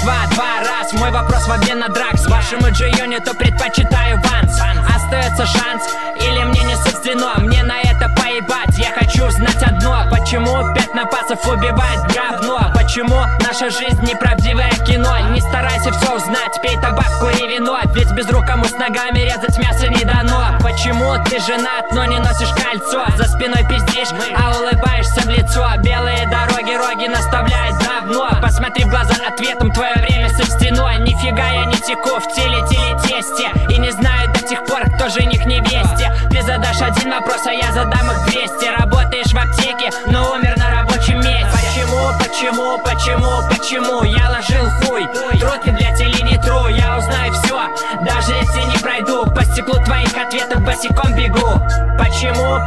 два раз. Мой вопрос в обмен на дракс. Вашему G-Unit предпочитаю ванс. Остается шанс или мне не суждено? Мне на это поебать, я хочу знать одно. Почему 5 напасов убивает говно? Почему наша жизнь неправдивое кино? Не старайся все узнать, пей табак, кури вино. Ведь без рук кому с ногами резать мясо не дано. Почему ты женат, но не носишь кольцо? За спиной пиздишь, а улыбаешься в лицо. Белые дороги, роги наставляют давно. Посмотри в глаза ответом, твое время сочтено. Нифига я не теку в теле тесте. И не знаю до сих пор, кто жених невесте. Ты задашь один вопрос, а я задам их 200. Работаешь в аптеке, но умер на рабочем месте. Почему я ложил хуй? Трудки для теле не тру, я узнаю все. Даже если не пройду по стеклу твоих ответов, босиком бегу. Почему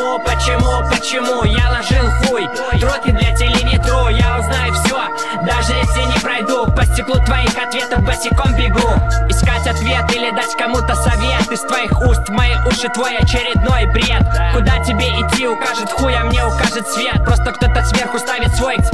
я ложил хуй? Трудки для теле не тру, я узнаю все. Даже если не пройду по стеклу твоих ответов, босиком бегу. Искать ответ или дать кому-то совет. Из твоих уст в мои уши твой очередной бред. Куда тебе идти, укажет хуй, а мне укажет свет. Просто кто-то сверху ставит свой